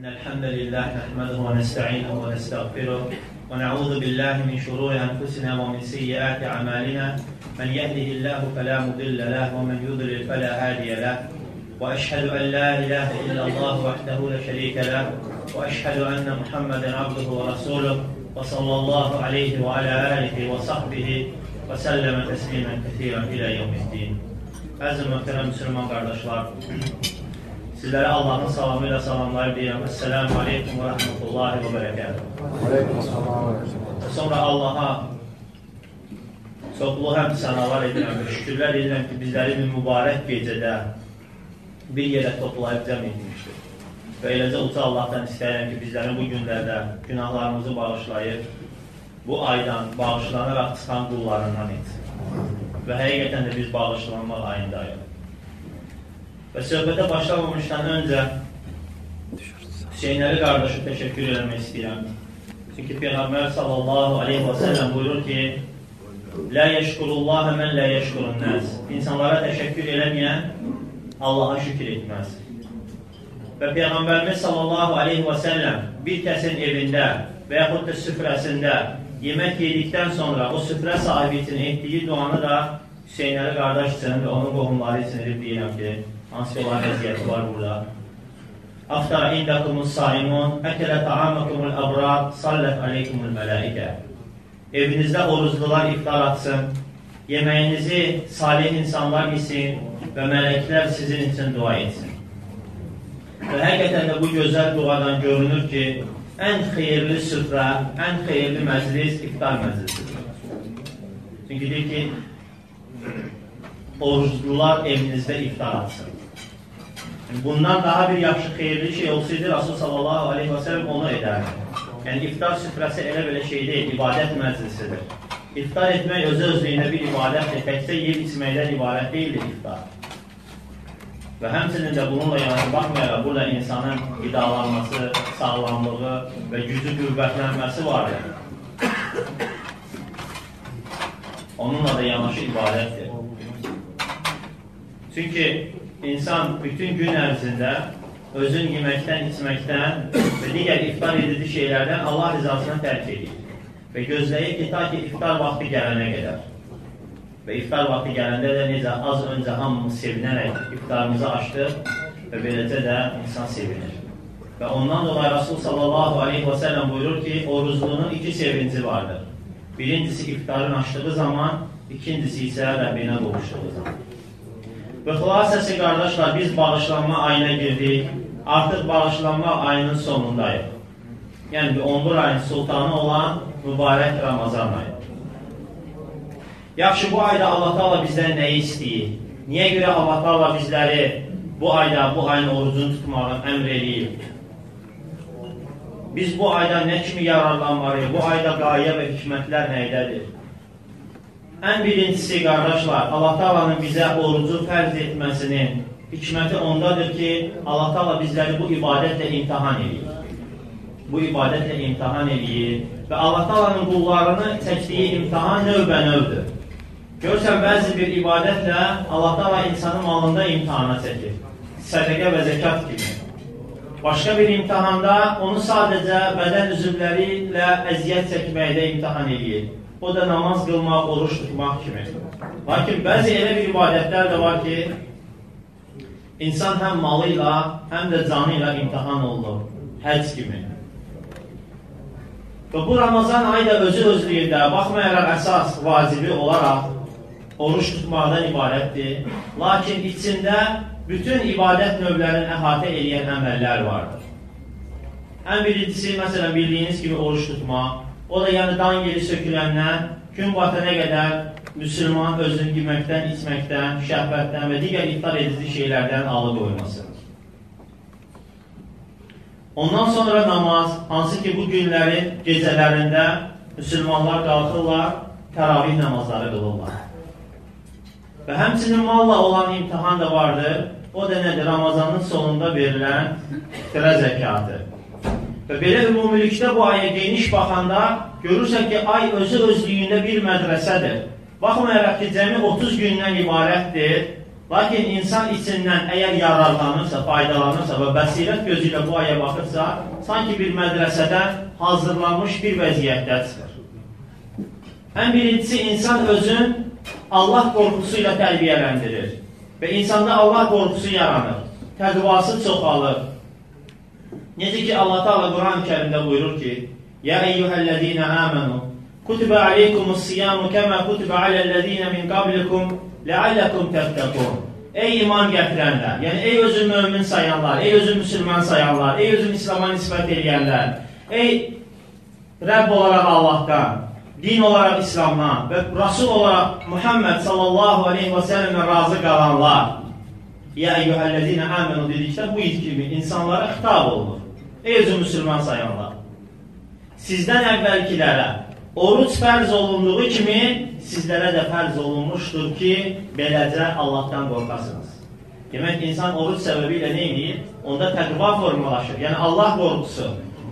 إن الحمد لله نحمده ونستعينه ونستغفره ونعوذ بالله من شرور أنفسنا ومن سيئات أعمالنا من يهده الله فلا مضل له ومن يضلل فلا هادي له وأشهد أن لا إله إلا الله وحده لا شريك له وأشهد أن محمدا عبده ورسوله وصلى الله عليه وعلى آله وصحبه وسلم تسليما كثيرا إلى يوم الدين. Əziz möhtərəm Müslüman qardaşlar, sizlərə Allahın salamı ilə salamlar deyirəm. Esselamu aleykum və rəhmətullahi və bərəkətuhu. Sonra Allaha çoxlu həmd sənalar edirəm və şükürlər edirəm ki, bizləri bir mübarək gecədə bir yerə toplayıb cəm etmişdir. Və eləcə uca Allahdan istəyirəm ki, bizlərin bu günlərdə günahlarımızı bağışlayıb, bu aydan bağışlanaraq çıxan qullarından etsin. Və həqiqətən də biz bağışlanmaq ayındayıq. Və söhbətə başlamamışdan öncə Hüseynəli qardaşı təşəkkür eləmək istəyirəm. Çünki Peyğəmbər sallallahu aleyhi və səlləm buyurur ki, Lə yeşkurullaha mən lə yeşkurun nəs. İnsanlara təşəkkür eləməyən Allaha şükür etməz. Və Peyğəmbərimiz sallallahu aleyhi və səlləm bir kəsin evində və yaxud da süfrəsində yemək yedikdən sonra o süfrə sahibi üçün etdiyi duanı da Hüseynəli qardaş üçün və onun qohumları üçün edib deyirəm ki, hansı olan vəziyyəti var burada. Aftara indəkumus saimun, əkələ ta'amakumul abrar, sallət aleykumul mələikə. Evinizdə oruclular iftar atsın, yeməyinizi salih insanlar yesin və mələklər sizin üçün dua etsin. Və həqiqətən də bu gözəl duadan görünür ki, ən xeyirli süfrə, ən xeyirli məclis iftar məclisidir. Çünki deyir ki, oruclular evinizdə iftar atsın. Bundan daha bir yaxşı xeyirli şey olsaydı, Rasul sallallahu aleyhi və səlləm onu edərdi. Yəni, iftar süfrəsi elə belə şey deyil, ibadət məclisidir. İftar etmək özü-özlüyündə bir ibadətdir, təkcə yeyib içməkdən ibarət deyildir iftar. Və həmçinin də bununla yanaşı baxmayaraq, burada insanın qidalanması, sağlamlığı və gücü qüvvətlənməsi vardır. Onunla da yanaşı ibadətdir. Çünki insan bütün gün ərzində özün yeməkdən, içməkdən və digər iftar edici şeylərdən Allah rızasına tərk edir. Və gözləyir ki, ta ki iftar vaxtı gələnə qədər. Və iftar vaxtı gələndə də necə az öncə hamımız sevinərək iftarımızı açdıq və beləcə də insan sevinir. Və ondan dolayı Rasul sallallahu aleyhi və səlləm buyurur ki, orucluğunun iki sevinci vardır. Birincisi iftarın açdığı zaman, ikincisi isə Rəbbinə qovuşduğu zaman. Və xülasəsi qardaşlar, biz bağışlanma ayına girdik, artıq bağışlanma ayının sonundayıq. Yəni 11 ayın sultanı olan mübarək Ramazan ayı. Yaxşı, bu ayda Allah Taala bizdən nəyi istəyir? Niyə görə Allah Taala bizləri bu ayda, bu ayın orucunu tutmağı əmr eləyir? Biz bu ayda nə kimi yararlanmalıyıq? Bu ayda qayə və hikmətlər nəydədir? Ən birincisi, qardaşlar, Allah Taala'nın bizə orucu fərz etməsinin hikməti ondadır ki, Allah Taala bizləri bu ibadətlə imtihan edir. Bu ibadətlə imtihan edir və Allah Taala'nın qullarını çəkdiyi imtihan növbə-növdür. Görürsən, bəzi bir ibadətlə Allah Taala insanın malında imtihana çəkir. Sədəqə və zəkat kimi. Başqa bir imtihanda onu sadəcə bədən üzvləri ilə əziyyət çəkməkdə imtihan edir. O da namaz qılmaq, oruç tutmaq kimi. Lakin bəzi elə bir ibadətlər də var ki, insan həm malı ilə, həm də canı ilə imtihan olunur. Həcc kimi. Və bu Ramazan ayı da özü-özlüyündə, baxmayaraq əsas vacibi olaraq oruç tutmaqdan ibarətdir. Lakin içində bütün ibadət növlərini əhatə edən əməllər vardır. Ən birincisi, məsələn, bildiyiniz kimi oruç tutmaq. O da yəni dan yeri söküləndən, gün batana qədər müsəlman özünü yeməkdən, içməkdən, şəhvətdən və digər iftar edici şeylərdən alıqoyması. Ondan sonra namaz, hansı ki bu günlərin gecələrində müsəlmanlar qalxırlar, təravih namazları qılırlar. Və həmçinin malla olan imtihan da vardır. O da nədir? Ramazanın sonunda verilən fitrə zəkatı. Və belə ümumilikdə bu aya geniş baxanda görürsən ki, ay özü-özlüyündə bir mədrəsədir. Baxmayaraq ki, cəmi 30 gündən ibarətdir. Lakin insan içindən əgər yararlanırsa, faydalanırsa və bəsirət gözü ilə bu aya baxırsa, sanki bir mədrəsədə hazırlanmış bir vəziyyətdə çıxır. Ən birincisi, insan özün Allah qorxusu ilə tərbiyələndirir və insanda Allah qorxusu yaranır, təqvası çoxalır. Necə ki, Allah Teala Quran-ı Kərimdə buyurur ki, Ya eyyuhəl-ləzīnə əmənu, kutubə aleykumus-siyamu kəmə kutubə aləl-ləzīnə min qablikum ləalləkum təttəqun. Ey iman gətirənlər, yəni ey özü mömin sayanlar, ey özü müsəlman sayanlar, ey özü İslam'a nisbət edənlər, ey Rəbb olaraq Allahdan, din olaraq İslamdan və Rasul olaraq Muhammed sallallahu aleyhi və səlləmə razı qalanlar. Ya eyyuhəl-ləzīnə əmənu dedikdə bu kimi insanlara xitab olunur. Ey özü müsəlman sayanlar. Sizdən əvvəlkilərə oruc fərz olunduğu kimi sizlərə də fərz olunmuşdur ki, beləcə Allahdan qorxasınız. Demək, insan oruc səbəbi ilə nə edir? Onda təqva formalaşır, yəni Allah qorxusu.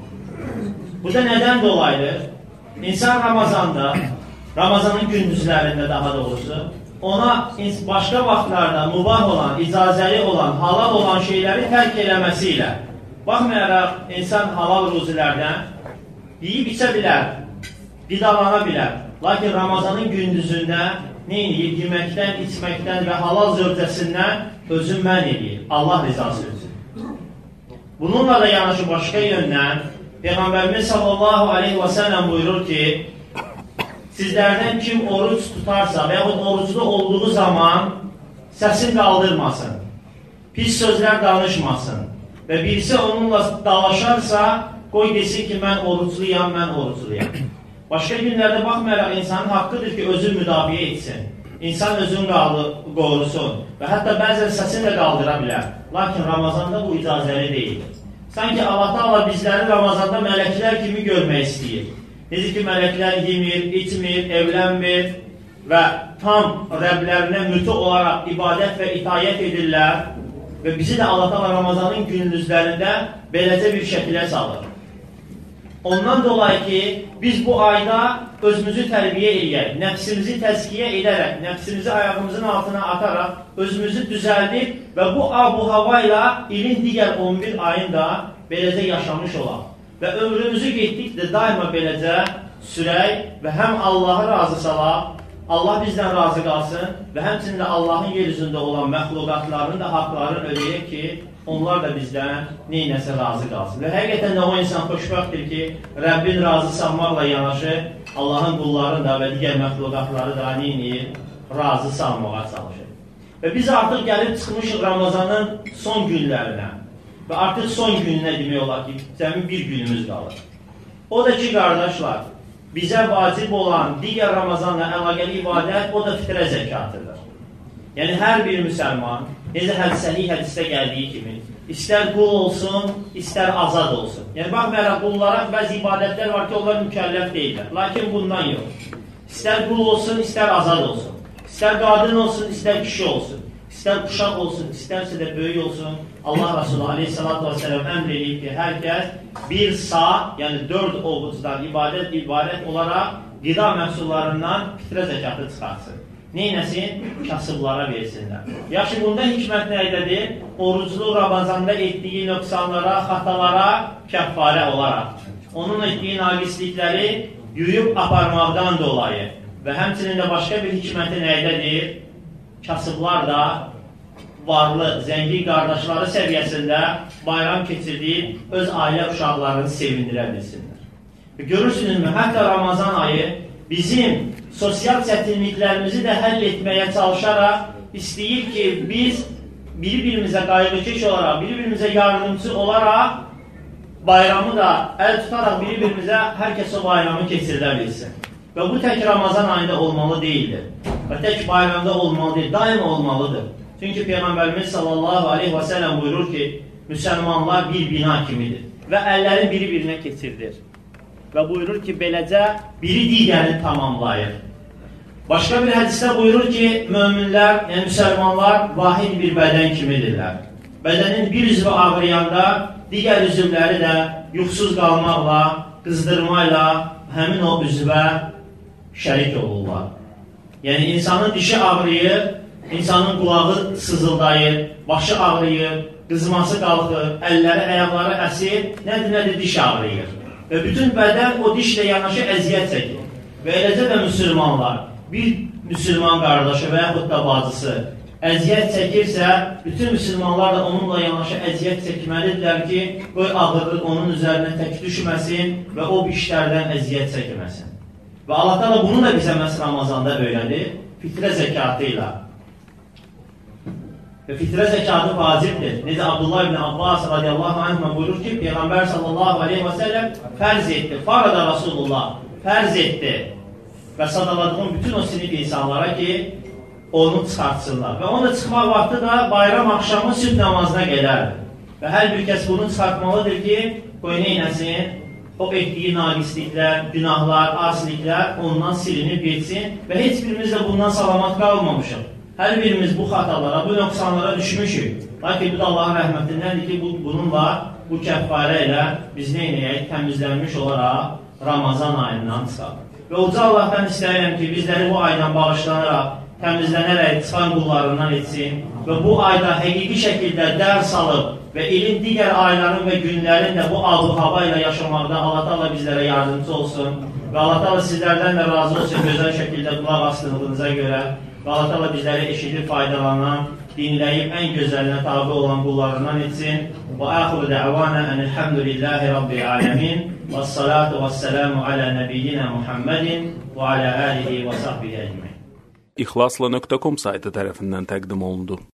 Bu da nədən dolayıdır? İnsan Ramazanda, Ramazanın gündüzlərində daha doğrusu, ona başqa vaxtlarda mübah olan, icazəli olan, halal olan şeyləri tərk eləməsi ilə, baxmayaraq insan halal ruzilərdən yiyib içə bilər, qidalana bilər. Lakin Ramazanın gündüzündə nə edir? Yeməkdən, içməkdən və halal zövcəsindən özün mən edir. Allah rizası üçün. Bununla da yanaşı başqa yöndən Peyğəmbərimiz sallallahu aleyhi və səlləm buyurur ki, sizlərdən kim oruç tutarsa və yaxud oruclu olduğu zaman səsini qaldırmasın, pis sözlər danışmasın və birisi onunla dalaşarsa, qoy desin ki, mən orucluyam, mən orucluyam. Başqa günlərdə baxmayaraq insanın haqqıdır ki, özünü müdafiə etsin. İnsan özünü qorusun və hətta bəzən səsini də qaldıra bilər. Lakin Ramazanda bu icazəli deyildir. Sanki Allah Teala bizləri Ramazanda mələklər kimi görmək istəyir. Necə ki, mələklər yemir, içmir, evlənmir və tam Rəblərinə müti olaraq ibadət və itayət edirlər və bizi də Allah Teala Ramazanın gündüzlərində beləcə bir şəkilə salır. Ondan dolayı ki, biz bu ayda özümüzü tərbiyə edək, nəfsimizi təzkiyə edərək, nəfsimizi ayağımızın altına ataraq, özümüzü düzəldib və bu hava ilə ilin digər 11 ayında beləcə yaşamış olaq. Və ömrümüzü getdikdə daima beləcə sürək və həm Allahı razı salaq, Allah bizdən razı qalsın və həmçində Allahın yer üzündə olan məxluqatlarının da haqlarını ödəyək ki, onlar da bizdən neynəsə razı qalsın. Və həqiqətən də o insan xoşbəxtdir ki, Rəbbin razı salmaqla yanaşı, Allahın qullarını da və digər məxluqatları da neynəyir? Razı salmağa çalışır. Və biz artıq gəlib çıxmışıq Ramazanın son günlərinə və artıq son gününə demək olar ki, cəmi bir günümüz qalır. O da ki, qardaşlar, bizə vacib olan digər Ramazanla əlaqəli ibadət, o da fitrə zəkatıdır. Yəni, hər bir müsəlman, necə hədisəli hədisdə gəldiyi kimi, istər qul olsun, istər azad olsun. Yəni, baxmayaraq, qullara bəzi ibadətlər var ki, onlar mükəlləf deyirlər. Lakin bundan yox. İstər qul olsun, istər azad olsun. İstər qadın olsun, istər kişi olsun. İstər uşaq olsun, istərsə də böyük olsun. Allah Rasulü aleyhissalatü vesselam əmr edib ki, hər kəs bir sağ, yəni 4 ovucdan ibarət olaraq qida məhsullarından fitrə zəkatı çıxartsın. Neynəsin? Kasıblara versinlər. Yaxşı, bunda hikmət nədədir? Oruclu Ramazanda etdiyi nöqsanlara, xatalara kəffarə olaraq. Onun etdiyi naqislikləri yuyub aparmaqdan dolayı və həmçinin də başqa bir hikməti nədədir? Kasıblar da varlı, zəngin qardaşları səviyyəsində bayram keçirdib öz ailə uşaqlarını sevindirə bilsinlər. Görürsünüzmü? Hətta Ramazan ayı bizim sosial çətinliklərimizi də həll etməyə çalışaraq istəyir ki, biz bir-birimizə qayğıkeş olaraq, bir-birimizə yardımcı olaraq bayramı da əl tutaraq bir-birimizə hər kəs o bayramı keçirdə bilsin. Və bu tək Ramazan ayında olmalı deyildir. Və tək bayramda olmalı deyil, daima olmalıdır. Çünki Peyğəmbərimiz sallallahu aleyhi və səlləm buyurur ki, müsəlmanlar bir bina kimidir və əllərin biri-birinə keçirdir. Və buyurur ki, beləcə biri digərini tamamlayır. Başqa bir hədisdə buyurur ki, möminlər, yəni müsəlmanlar vahid bir bədən kimidirlər. Bədənin bir üzvü ağrıyanda, digər üzvləri də yuxusuz qalmaqla, qızdırmayla həmin o üzvə şərik olurlar. Yəni, insanın dişi ağrıyır insanın qulağı sızıldayır, başı ağrıyır, qızması qalxır, əlləri, ayaqları əsir, nədir, diş ağrıyır. Və bütün bədən o dişlə yanaşı əziyyət çəkir. Və eləcə də müsəlmanlar, bir müsəlman qardaşı və yaxud da bacısı əziyyət çəkirsə, bütün müsəlmanlar da onunla yanaşı əziyyət çəkməlidirlər ki, qoy ağırlıq onun üzərinə tək düşməsin və o işlərdən əziyyət çəkməsin. Və Allah da bunu da bizə məhz Ramazanda öyrədir, fitrə zəkatı ilə. Və fitrə zəkatı vacibdir. Necə Abdullah ibn Abbas radiyallahu anh buyurur ki, Peyğəmbər sallallahu aleyhi və səlləm fərz etdi, farada Rasulullah fərz etdi və sadaladığım bütün o sinif insanlara ki, onu çıxartsınlar. Və onun çıxmaq vaxtı da bayram axşamı sübh namazına qədərdir. Və hər bir kəs bunu çıxartmalıdır ki, qoy neynəsin, o etdiyi naqisliklər, günahlar, asiliklər ondan silinib geçsin və heç birimiz də bundan salamat qalmamışıq. Hər birimiz bu xatalara, bu nöqsanlara düşmüşük. Lakin bu da Allahın rəhmətindəndir ki, bununla, bu kəffarə ilə biz neynəyək, təmizlənmiş olaraq Ramazan ayından çıxaq. Və uca Allahdan istəyirəm ki, bizləri bu aydan bağışlanaraq, təmizlənərək çıxan qullarından etsin və bu ayda həqiqi şəkildə dərs alıb və ilin digər ayların və günlərin də bu abu-hava ilə yaşamaqda Allah Taala bizlərə yardımcı olsun və Allah Taala sizlərdən də razı olsun gözəl şəkildə qulaq asdığınıza görə və Allah Taala bizləri eşidib faydalanan, dinləyib ən gözəlinə tabi olan qullarından etsin. Və axiru də'vana enelhamdülillahi rabbil alemin və salatu və selamu alə nəbiyyina Muhammedin və alə alihi və sahbihi ecmaîn. İxlasla.com saytı tərəfindən təqdim olundu.